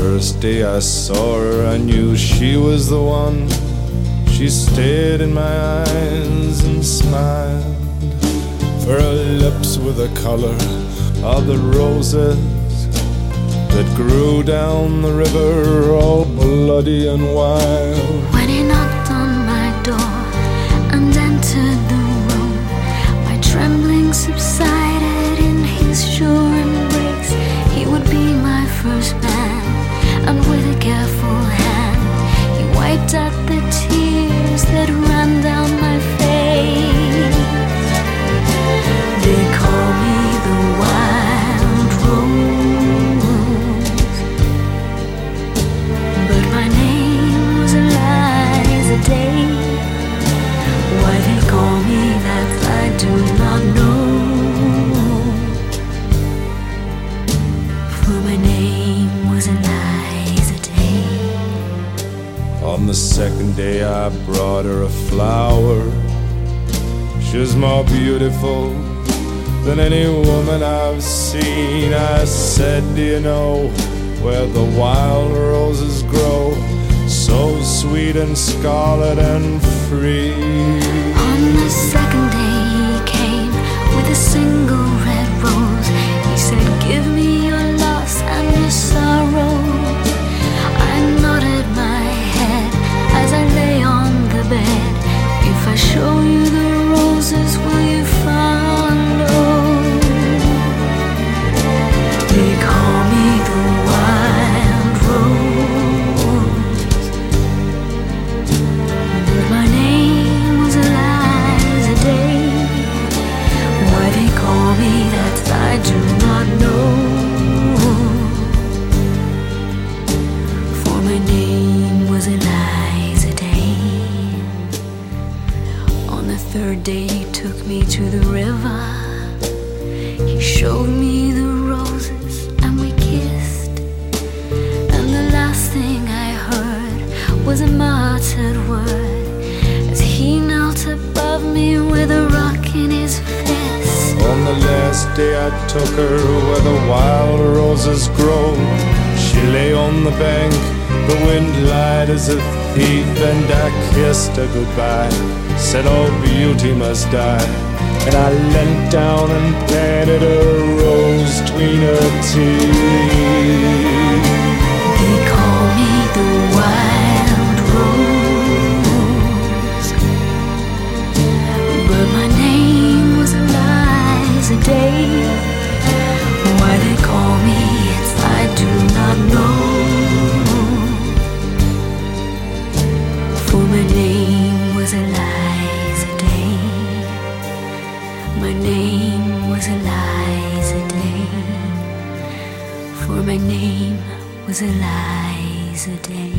first day I saw her, I knew she was the one. She stared in my eyes and smiled. For her lips were the color of the roses that grew down the river, all bloody and wild. When he knocked on my door and entered the room, my trembling subsided in his sure embrace. He would be my first man, and with a careful hand he wiped out the tears that ran down my face. They call me the wild rose, but my name was Eliza Day. Why they call me that I do not know, for my name was Eliza Day. On the second day I brought her a flower. She was more beautiful than any woman I've seen. I said, do you know where the wild roses grow, so sweet and scarlet and free? On the second day he came with a single red rose. He said, give me your loss and your sorrow. I nodded my head as I lay on the bed. If I show you the roses, will you follow? They call me the wild rose, but my name was Eliza Day. Why they call me that I do not know, for my name was Eliza Day. On the third day he took me to the river. He showed me the roses and we kissed, and the last thing I heard was a muttered word as he knelt above me with a rock in his fist. On the last day I took her where the wild roses grow. She lay on the bank, the wind lied as a thief, and I kissed her goodbye, said all beauty must die. And I leant down and planted a rose between her teeth. They call me the wild rose, but my name was Eliza Day. Why they call me it I do not know, for my name was Eliza Day. My name was Eliza Day, for my name was Eliza Day.